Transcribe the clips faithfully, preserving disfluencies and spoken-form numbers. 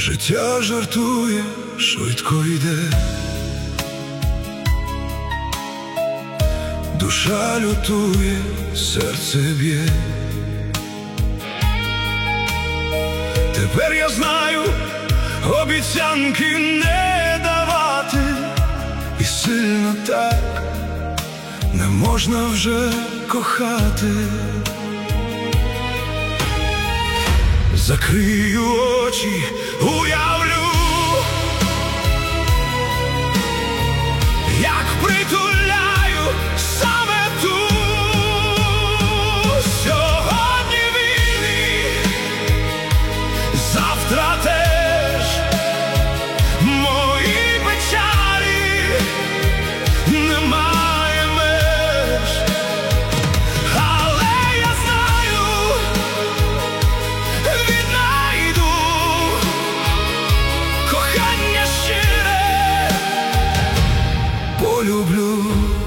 Життя жартує, швидко йде, душа лютує, серце б'є. Тепер я знаю, обіцянки не давати, і сильно так не можна вже кохати. Закрию очі, уявлю, як притуляю саме тут. Сьогодні вільний, завтра теж. Мої печалі немає меж, але я знаю, віднайду кохання щире, полюблю.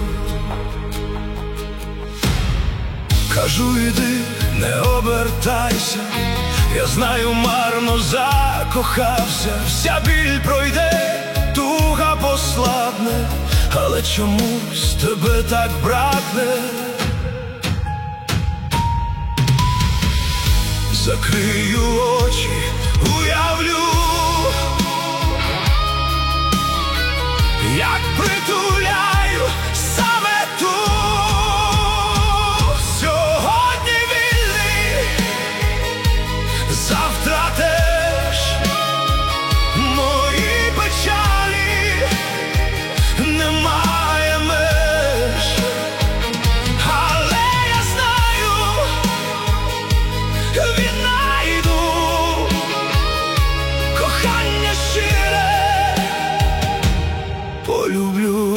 Кажу, іди, не обертайся, я знаю, марно закохався. Вся біль пройде, туга послабне, але чомусь тебе так бракне. Закрию очі, уявлю, як притуляю саме тут. Сьогодні вільний, завтра теж. Мої печалі немає меж, але я знаю, віднайду кохання щире, полюблю.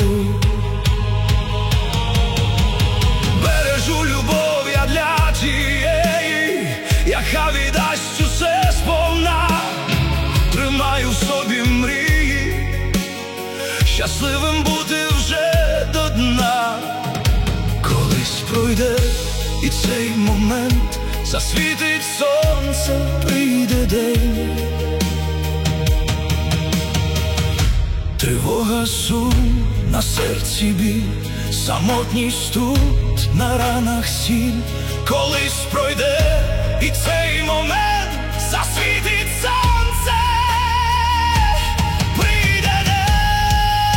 Бережу любов я для тієї, яка віддасть усе сповна. Тримаю в собі мрії, щасливим бути вже до дна. Колись пройде і цей момент, засвітить сонце, прийде день. Тривога, сум, на серці біль, самотність тут, на ранах сіль. Колись пройде і цей момент, засвітить сонце, прийде день.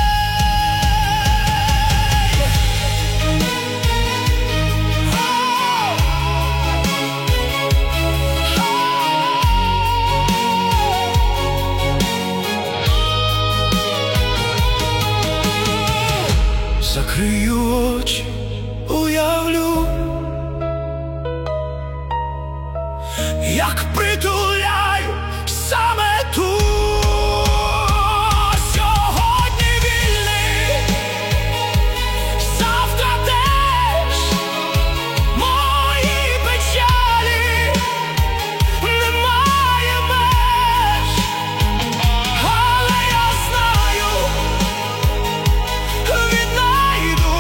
Закрию очі, уявлю, як притуляю саме тут. Сьогодні вільний, завтра теж. Мої печалі немає меж, але я знаю, віднайду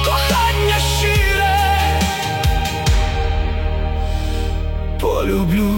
кохання щире, полюблю.